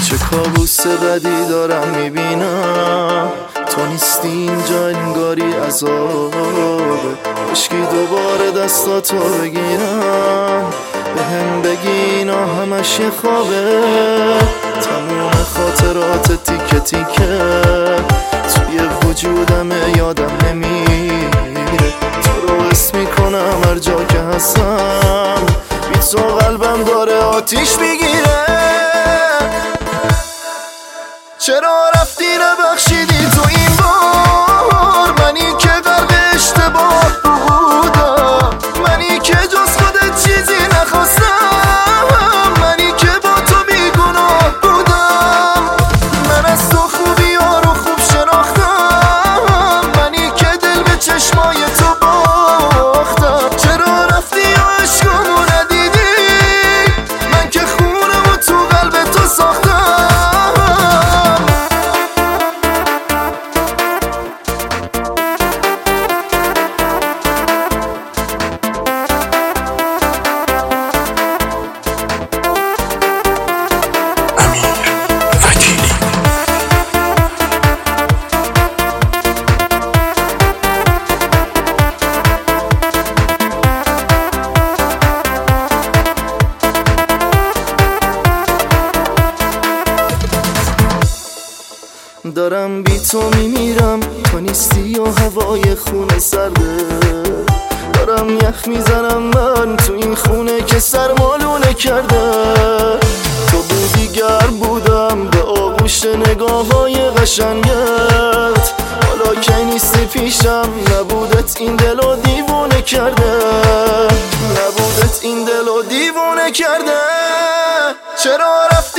چه کابوس بدی دارم میبینم، تو نیستی اینجا انگاری عذابه. عشقی دوباره دستاتو بگیرم، بهم بگی اینا همش یه خوابه. تموم خاطرات تیکه تیکه توی وجودم یادم نمیره. تو رو حس میکنم هر جا که هستم، بی تو قلبم داره آتیش میگیره. چرا رفتی نبخشیدی تو این بار، منی که غرق اشتباه بودم، منی که جز خودت چیزی نخواستم، منی که با تو بیگناه بودم. من از تو خوبی ها رو خوب شناختم، منی که دل به چشمای تو باختم. چرا رفتی و عشقمو ندیدی، من که خونمو تو قلب تو ساختم. دارم بی تو میمیرم، تو نیستی و هوای خونه سرده. دارم یخ میزنم من تو این خونه که سرمالونه کرده. تو بودی گرم بودم به آغوش نگاه های قشنگت، حالا که نیستی پیشم نبودت این دلو دیوونه کرده، نبودت این دلو دیوونه کرده. چرا رفتی